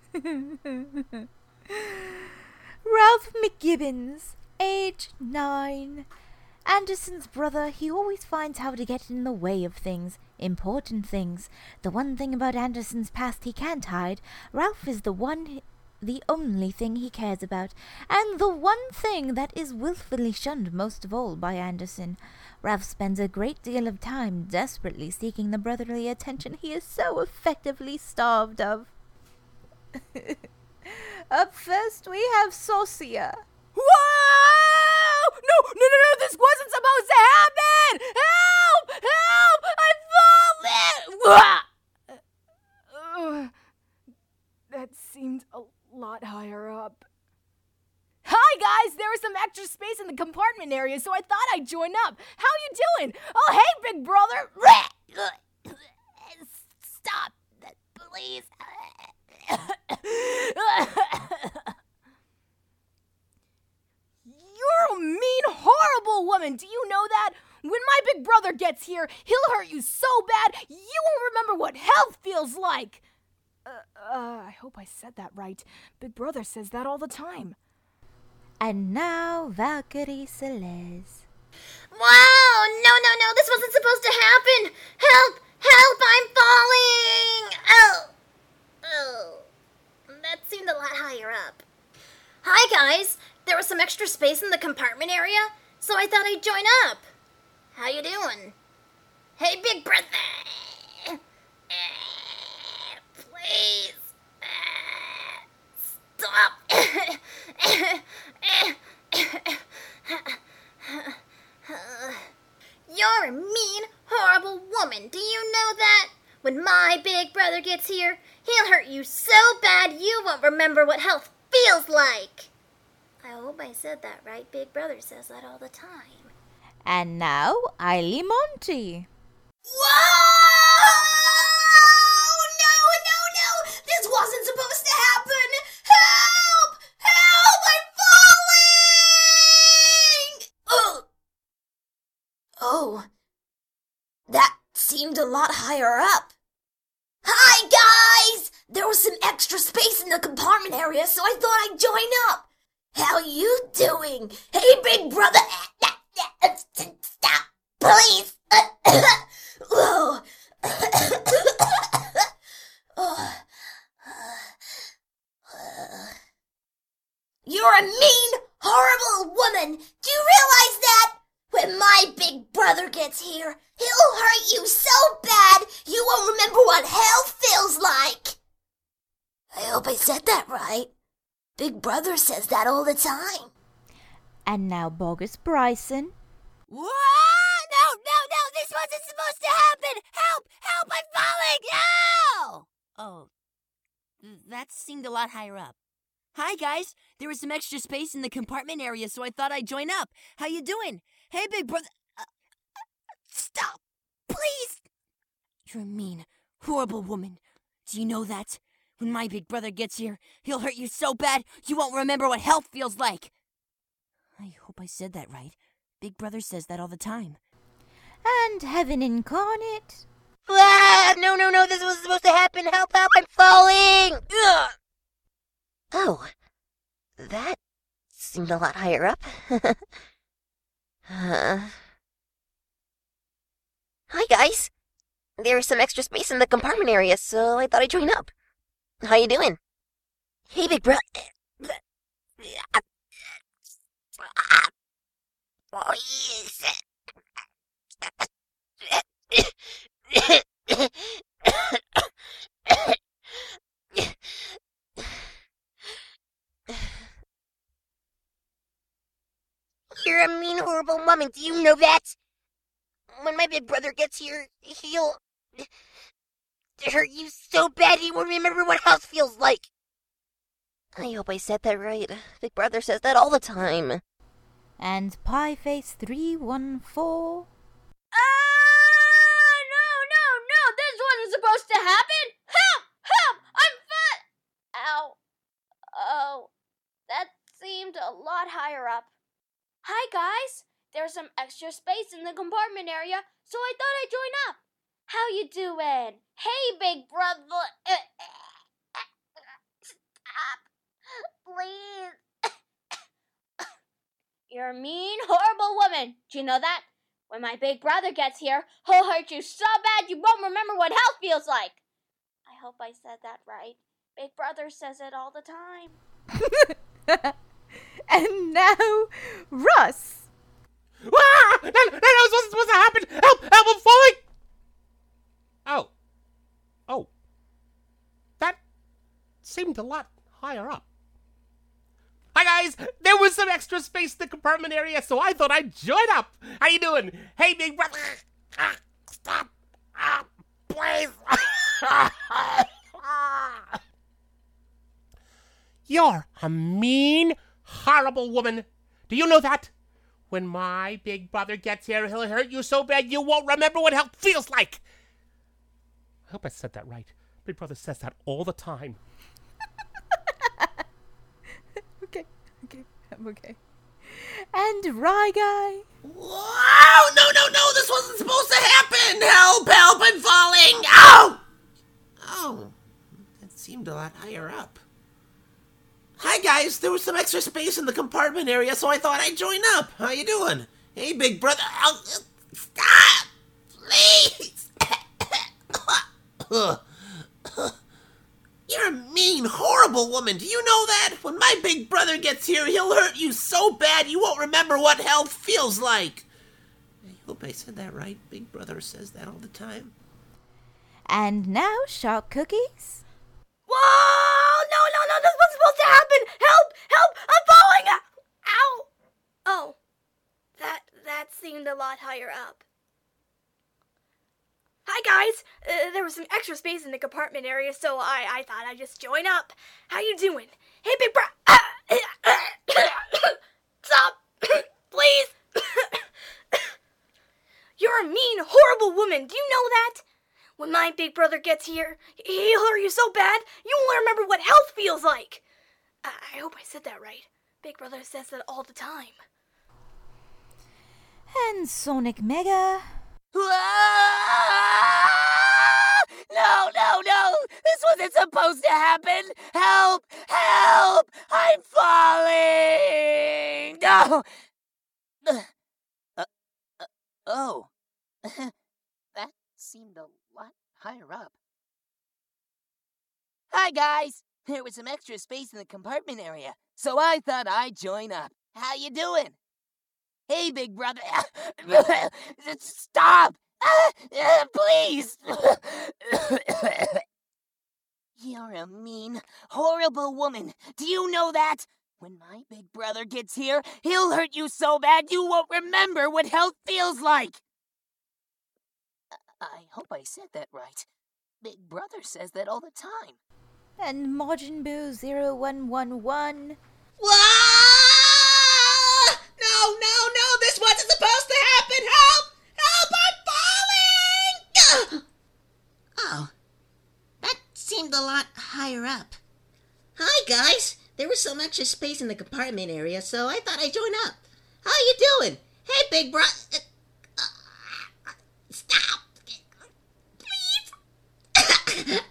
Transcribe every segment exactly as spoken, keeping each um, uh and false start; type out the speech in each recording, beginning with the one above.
Ralph McGibbons, age nine. Anderson's brother, he always finds how to get in the way of things, important things. The one thing about Anderson's past he can't hide. Ralph is the one, the only thing he cares about, and the one thing that is willfully shunned most of all by Anderson. Ralph spends a great deal of time desperately seeking the brotherly attention he is so effectively starved of. Up first, we have Saucia. Whoa! No, no, no, no, this wasn't supposed to happen! Help! Help! I'm falling! Uh, that seemed a lot higher up. Hi, guys! There was some extra space in the compartment area, so I thought I'd join up. How you doing? Oh, hey, big brother! Stop, please. You're a mean, horrible woman. Do you know that? When my big brother gets here, he'll hurt you so bad, you won't remember what health feels like. Uh, uh, I hope I said that right. Big brother says that all the time. And now, Valkyrie Celeste. Wow! No, no, no, this wasn't supposed to happen! Help! Help! I'm falling! Oh! Oh. That seemed a lot higher up. Hi, guys! There was some extra space in the compartment area, so I thought I'd join up. How you doing? Hey, big brother! Uh, please. Uh, stop. You're a mean, horrible woman. Do you know that? When my big brother gets here, he'll hurt you so bad you won't remember what health feels like. I hope I said that right. Big brother says that all the time. And now, Eily Monty. Whoa! No, no, no! This wasn't supposed to happen! Help! Help! I'm falling! Oh! Oh. That seemed a lot higher up. Hi, guys! There was some extra space in the compartment area, so I thought I'd join up. How you doing? Hey, big brother! Stop, please! Whoa. You're a mean, horrible woman! Do you realize that? When my big brother gets here, he'll hurt you so bad you won't remember what hell feels like. I hope I said that right. Big brother says that all the time. And now, Bogus Bryson. Whoa! No, no, no! This wasn't supposed to happen! Help! Help! I'm falling! No! Oh, that seemed a lot higher up. Hi, guys. There was some extra space in the compartment area, so I thought I'd join up. How you doing? Hey, big brother. Uh, stop, please. You're a mean, horrible woman. Do you know that? When my big brother gets here, he'll hurt you so bad you won't remember what health feels like. I hope I said that right. Big brother says that all the time. And Heaven Incarnate. Ah, no, no, no, this wasn't supposed to happen. Help, help, I'm falling. Ugh. Oh, that seemed a lot higher up. uh. Hi, guys. There's some extra space in the compartment area, so I thought I'd join up. How you doing? Hey, big bro. You're a mean, horrible woman. Do you know that? When my big brother gets here, he'll hurt you so bad he won't remember what house feels like. I hope I said that right. Big brother says that all the time. And Pieface three one four. Ah! No, no, no! This wasn't supposed to happen! Help! Help! I'm fat! Ow. Oh. That seemed a lot higher up. Hi, guys. There's some extra space in the compartment area, so I thought I'd join up. How you doing? Hey, big brother. You're a mean, horrible woman. Do you know that? When my big brother gets here, he'll hurt you so bad you won't remember what hell feels like. I hope I said that right. Big brother says it all the time. And now, Russ. Ah! That, that was supposed to happen! Help! Help! I'm falling! Oh. Oh. That seemed a lot higher up. Hi guys! There was some extra space in the compartment area, so I thought I'd join up! How you doing? Hey, big brother! Ah, stop! Ah, please! You're a mean, horrible woman. Do you know that? When my big brother gets here, he'll hurt you so bad you won't remember what hell feels like. I hope I said that right. Big brother says that all the time. Okay, okay, I'm okay. And Rye Guy. Wow! No, no, no! This wasn't supposed to happen! Help! Help! I'm falling! Ow! Oh, that seemed a lot higher up. Hi guys, there was some extra space in the compartment area, so I thought I'd join up. How you doing? Hey, big brother. Ow, stop! Please! You're a mean, horrible woman. Do you know that? When my big brother gets here, he'll hurt you so bad you won't remember what hell feels like. I hope I said that right. Big brother says that all the time. And now, Shark Cookies. Whoa! No, no, no, this wasn't supposed to happen! Help! Help! I'm falling! Ow! Oh, that, that seemed a lot higher up. Hi, guys! Uh, there was some extra space in the compartment area, so I, I thought I'd just join up. How you doing? Hey, big bro... Stop! Please! You're a mean, horrible woman. Do you know that? When my big brother gets here, he'll hurt you so bad, you won't remember what health feels like. I, I hope I said that right. Big brother says that all the time. And Sonic Mega. No, no, no! This wasn't supposed to happen! Help! Help! I'm falling! No! Uh, uh, uh, oh. That seemed a lot higher up. Hi, guys! There was some extra space in the compartment area, so I thought I'd join up. How you doing? Hey, big brother. Stop! Uh, uh, please! You're a mean, horrible woman. Do you know that? When my big brother gets here, he'll hurt you so bad you won't remember what hell feels like. I hope I said that right. Big brother says that all the time. And Majin Buu zero one one one. Whoa! No, no, no! This wasn't supposed to happen! Help! Help! I'm falling! Oh, that seemed a lot higher up. Hi, guys. There was so much space in the compartment area, so I thought I'd join up. How you doing? Hey, big bro... Uh, uh, stop! Please!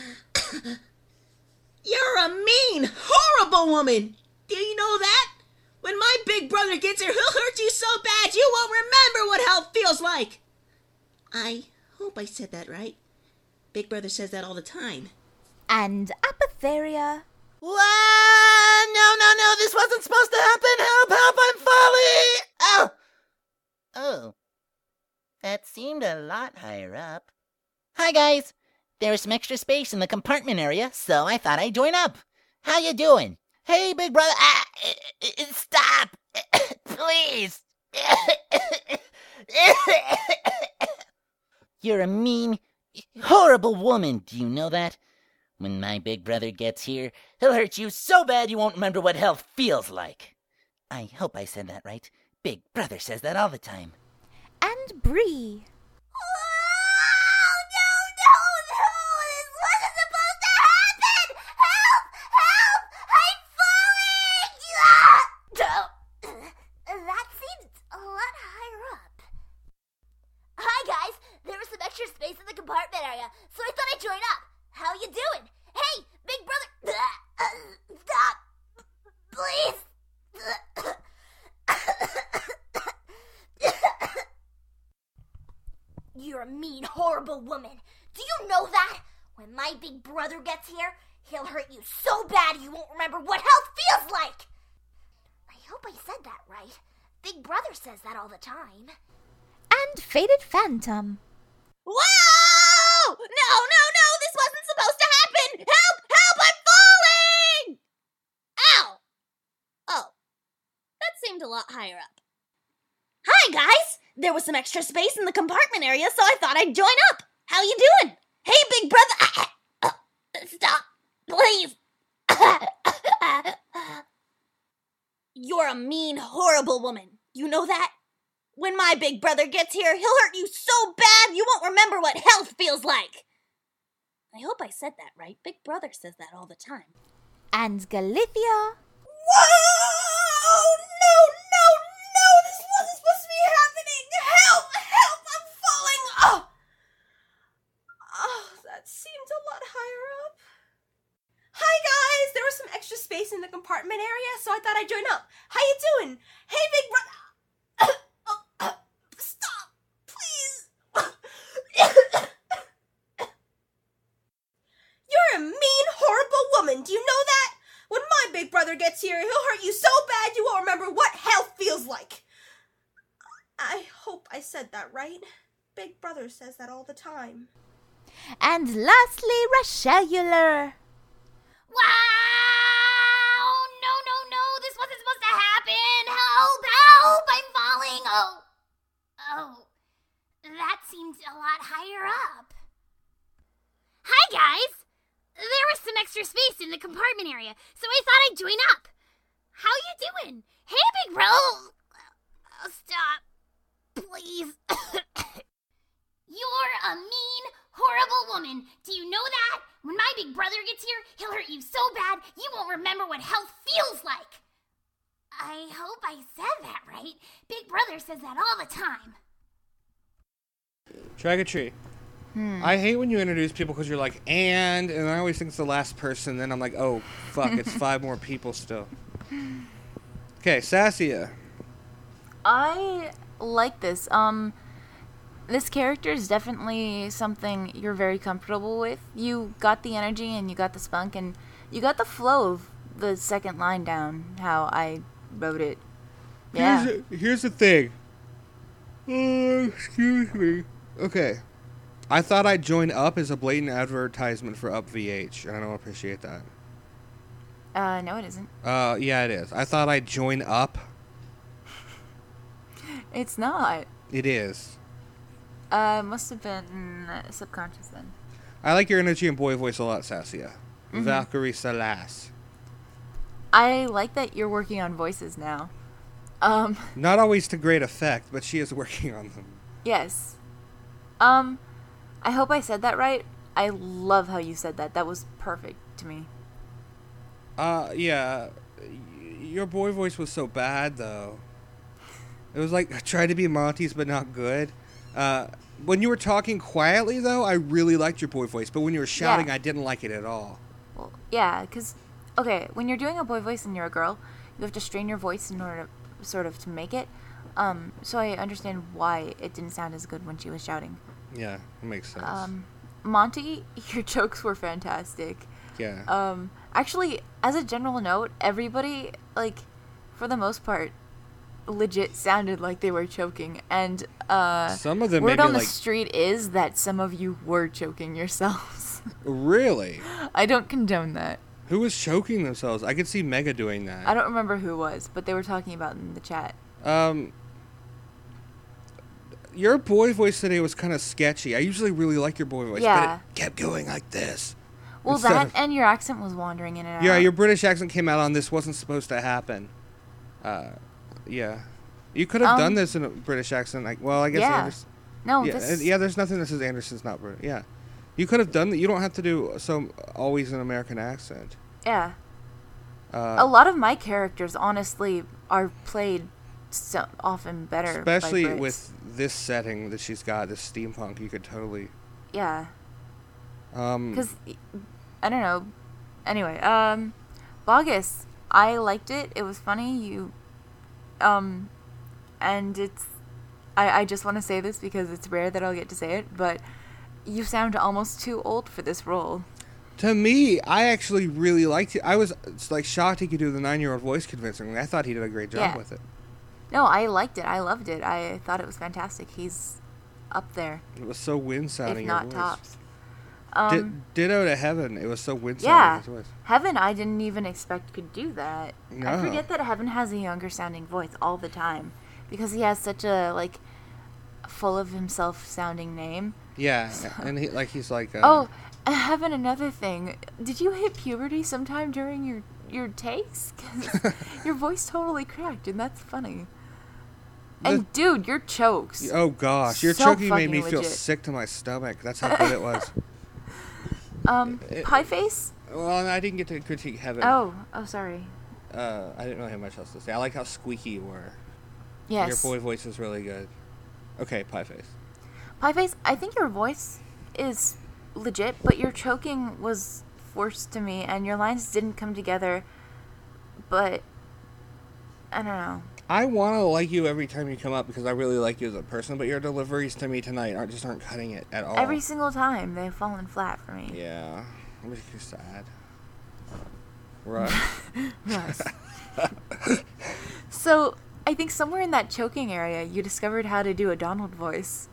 You're a mean, horrible woman! Do you know that? When my big brother gets here, he'll hurt you so bad you won't remember what hell feels like. I hope I said that right. Big brother says that all the time. And Apotheria. Whoa! No, no, no! This wasn't supposed to happen! Help! Help! I'm falling! Oh! Oh. That seemed a lot higher up. Hi, guys! There was some extra space in the compartment area, so I thought I'd join up. How you doing? Hey, big brother! Ah, stop! Please! You're a mean, horrible woman. Do you know that? When my big brother gets here, he'll hurt you so bad you won't remember what hell feels like. I hope I said that right. Big brother says that all the time. And Bree. Space in the compartment area, so I thought I'd join up. How you doing? Hey, big brother... Stop! Please! horrible woman. Do you know that? When my big brother gets here, he'll hurt you so bad you won't remember what health feels like. I hope I said that right. Big brother says that all the time. And Faded Phantom. Whoa! No, no, no! This wasn't supposed to happen! Help! Help! I'm falling! Ow! Oh. That seemed a lot higher up. Hi, guys! There was some extra space in the compartment area, so I thought I'd join up. How you doing? Hey, big brother! Stop, please! You're a mean, horrible woman. You know that? When my big brother gets here, he'll hurt you so bad you won't remember what health feels like. I hope I said that right. Big brother says that all the time. And Galithia. Whoa! No, no, no! This wasn't supposed to be happening! Help! Help! I'm falling! Oh! Oh, that seemed a lot higher up. Hi, guys! There was some extra space in the compartment area, so I thought I'd join up. How you doing? Hey, big brother! Stop! Please! You're a mean, horrible woman! Do you know that? When my big brother gets here, he'll hurt you so bad you won't remember what health feels like. I hope I said that right. Big brother says that all the time. And lastly, Rashellular. Wow! No, no, no! This wasn't supposed to happen! Help! Help! I'm falling! Oh. Oh. That seemed a lot higher up. Hi, guys! There was some extra space in the compartment area, so I thought I'd join up. How you doing? Hey, big bro! Oh, stop. Please. You're a mean, horrible woman. Do you know that? When my big brother gets here, he'll hurt you so bad you won't remember what health feels like. I hope I said that right. Big brother says that all the time. Tragatree. Hmm. I hate when you introduce people because you're like, and, and I always think it's the last person, then I'm like, oh, fuck, it's five more people still. Okay, Sassia. I like this. Um, this character is definitely something you're very comfortable with. You got the energy and you got the spunk and you got the flow of the second line down, how I wrote it. Yeah. Here's, a, here's the thing. Oh, excuse me. Okay. I thought I'd join Up as a blatant advertisement for Up V H, and I don't appreciate that. Uh, no, it isn't. Uh, yeah, it is. I thought I'd join Up. It's not. It is. Uh, must have been uh, subconscious then. I like your energy and boy voice a lot, Sassia. Mm-hmm. Valkyrie Salas. I like that you're working on voices now. Um. Not always to great effect, but she is working on them. Yes. Um, I hope I said that right. I love how you said that. That was perfect to me. Uh, yeah. Your boy voice was so bad, though. It was like, try to be Monty's, but not good. Uh, when you were talking quietly, though, I really liked your boy voice. But when you were shouting, yeah. I didn't like it at all. Well, yeah, because, okay, when you're doing a boy voice and you're a girl, you have to strain your voice in order to, sort of, to make it. Um, so I understand why it didn't sound as good when she was shouting. Yeah, it makes sense. Um, Monty, your jokes were fantastic. Yeah. Um, actually, as a general note, everybody, like, for the most part, legit sounded like they were choking. And, uh, some of them word made on me the like... street is that some of you were choking yourselves. Really? I don't condone that. Who was choking themselves? I could see Mega doing that. I don't remember who it was, but they were talking about it in the chat. Um... Your boy voice today was kind of sketchy. I usually really like your boy voice, yeah. but it kept going like this. Well, Instead that of, and your accent was wandering in and yeah, out. Yeah, your British accent came out on this. Wasn't supposed to happen. Uh, yeah. You could have um, done this in a British accent. Like, well, I guess yeah. Anderson. No, yeah, this... yeah, there's nothing that says Anderson's not British. Yeah. You could have done that. You don't have to do so always an American accent. Yeah. Uh, a lot of my characters, honestly, are played so often better especially by Brits. With this setting that she's got, this steampunk, you could totally... Yeah. Um... Because, I don't know. Anyway, um, Bogus, I liked it. It was funny. You, um, and it's... I, I just want to say this because it's rare that I'll get to say it, but you sound almost too old for this role. To me, I actually really liked it. I was it's like shocked he could do the nine-year-old voice convincingly. I thought he did a great job Yeah. with it. No, I liked it. I loved it. I thought it was fantastic. He's up there, It was so wind-sounding. if your not voice. tops. Di- Um, ditto to Heaven. It was so wind-sounding. yeah, his voice. Heaven I didn't even expect could do that. I No. forget that Heaven has a younger sounding voice all the time because he has such a like full of himself sounding name. Yeah, and he like he's like. Uh, Oh, uh, Heaven, another thing. Did you hit puberty sometime during your your takes? 'Cause your voice totally cracked, and that's funny. And dude, your chokes. Oh gosh, your So choking made fucking me feel legit. sick to my stomach. That's how good it was. Um, Pie Face? Well, I didn't get to critique Heaven. Oh, oh, sorry. Uh, I didn't really have much else to say. I like how squeaky you were. Yes. Your boy voice is really good. Okay, Pie Face. Pie Face, I think your voice is legit, but your choking was forced to me, and your lines didn't come together. But I don't know. I want to like you every time you come up because I really like you as a person, but your deliveries to me tonight aren't just aren't cutting it at all. Every single time they've fallen flat for me. Yeah, it makes you sad. Right. Yes. So I think somewhere in that choking area, you discovered how to do a Donald voice.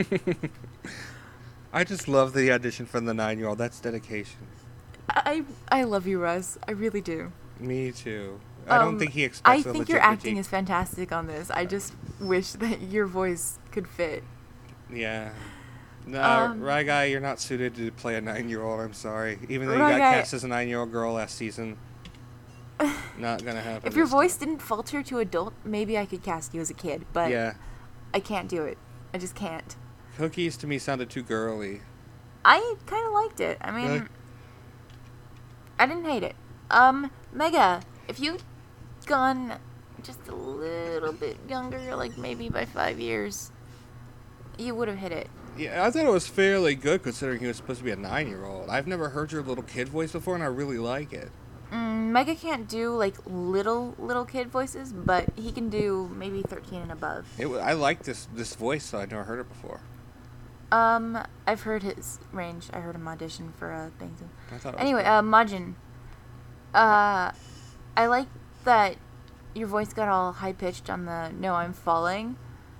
I just love the audition from the nine-year-old. That's dedication. I I love you, Russ. I really do. Me too. I don't Um, think he I expects a think legit your acting critique. is fantastic on this. I just wish that your voice could fit. Yeah. No, Um, Rye Guy, you're not suited to play a nine-year-old. I'm sorry. Even though you Rye got Guy- cast as a nine-year-old girl last season, not gonna happen. If your this voice didn't falter to adult, maybe I could cast you as a kid, time. but Yeah. I can't do it. I just can't. Cookies to me sounded too girly. I kind of liked it. I mean, Really? I didn't hate it. Um, Mega, if you'd gone just a little bit younger, like maybe by five years, you would have hit it. Yeah, I thought it was fairly good considering he was supposed to be a nine-year-old. I've never heard your little kid voice before, and I really like it. Mm, Mega can't do like little little kid voices, but he can do maybe thirteen and above. It wa- I like this this voice, so I'd never heard it before. Um, I've heard his range. I heard him audition for a thing too. I thought it was Anyway, good. uh, Majin. Uh, I like that your voice got all high pitched on the "No, I'm falling."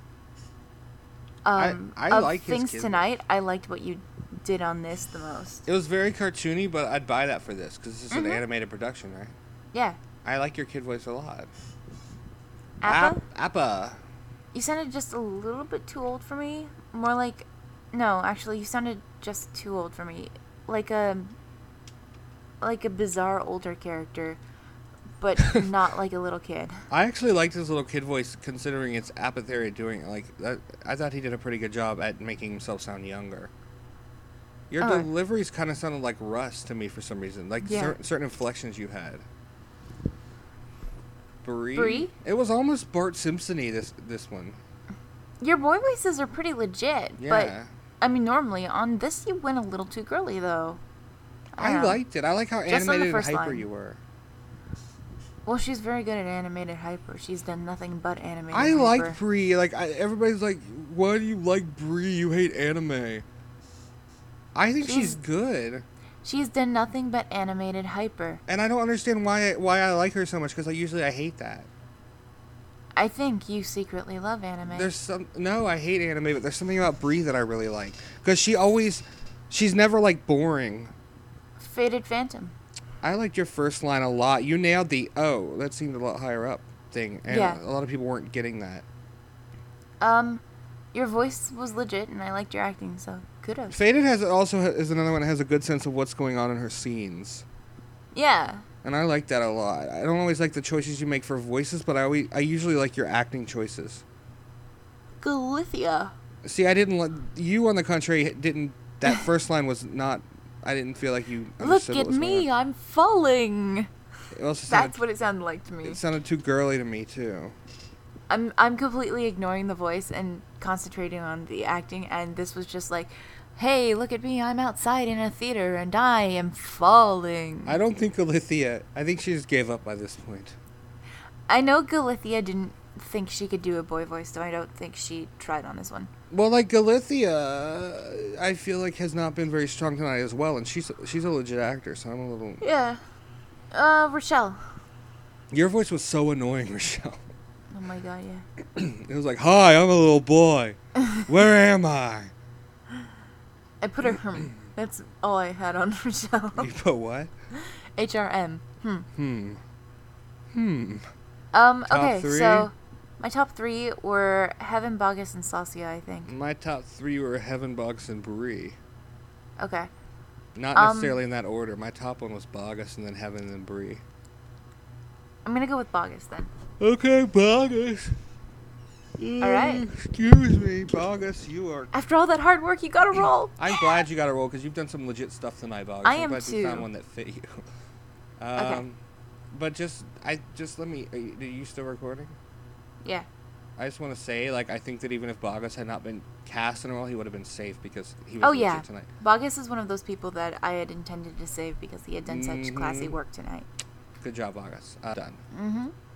Um, I of like his things kid tonight. I liked what you did on this the most. It was very cartoony, but I'd buy that for this because this is Mhm. an animated production, right? Yeah, I like your kid voice a lot. Appa. App- Appa. You sounded just a little bit too old for me. More like, no, actually, you sounded just too old for me. Like a, like a bizarre older character, but not like a little kid. I actually liked his little kid voice considering it's Apatheria doing it. Like that, I thought he did a pretty good job at making himself sound younger. Your Oh. deliveries kind of sounded like Russ to me for some reason, like Yeah. cer- certain inflections you had. Bree? Bree? It was almost Bart Simpson-y, this this one. Your boy voices are pretty legit, Yeah. but I mean, normally on this you went a little too girly though. I, don't know. liked it. I like how Just on the animated and first hyper line. you were. Well, she's very good at animated hyper. She's done nothing but animated I hyper. like Bree. Like I, everybody's like, "Why do you like Bree? You hate anime." I think she's, She's- good, She's done nothing but animated hyper. and I don't understand why why I like her so much because I usually I hate that. I think you secretly love anime. There's some no, I hate anime, but there's something about Bree that I really like because she always, she's never like boring. Faded Phantom. I liked your first line a lot. You nailed the oh, that seemed a lot higher up thing, and Yeah. a lot of people weren't getting that. Um, your voice was legit, and I liked your acting, so kudos. Faded has also ha- is another one that has a good sense of what's going on in her scenes. Yeah. And I like that a lot. I don't always like the choices you make for voices, but I always, I usually like your acting choices. Galithia. See, I didn't like you on the contrary didn't that first line was not I didn't feel like you Look understood what at was going me, on. I'm falling. It also sounded, That's what it sounded like to me. it sounded too girly to me too. I'm I'm completely ignoring the voice and concentrating on the acting, and this was just like, hey, look at me, I'm outside in a theater and I am falling. I don't think Alithia I think she just gave up by this point. I know Galithia didn't think she could do a boy voice, so I don't think she tried on this one. Well, like Galithia, I feel like has not been very strong tonight as well, and she's she's a legit actor, so I'm a little. Yeah. Uh, Rochelle. Your voice was so annoying, Rochelle. Oh my god, yeah. It was like, "Hi, I'm a little boy. Where am I?" I put her. Hmm. That's all I had on Rochelle. You put what? H R M. Hmm. Hmm. Hmm. Um. Top okay, three? so my top three were Heaven, Bogus, and Saucia, I think. My top three were Heaven, Bogus, and Brie. Okay. Not Um, necessarily in that order. My top one was Bogus, and then Heaven, and then Brie. I'm gonna go with Bogus then. Okay, Bogus. All right. Excuse me, Bogus. You are. After all that hard work, you got to roll. I'm glad you got a roll because you've done some legit stuff tonight, Bogus. I I'm am glad you found too. one that fit you. Um, Okay. But just, I just let me. Are you, are you still recording? Yeah. I just want to say, like, I think that even if Bogus had not been cast in a role, he would have been safe because he was Oh legit yeah. tonight. Bogus is one of those people that I had intended to save because he had done such classy Mhm. work tonight. Good job, Bogus. Uh, done. Mm-hmm.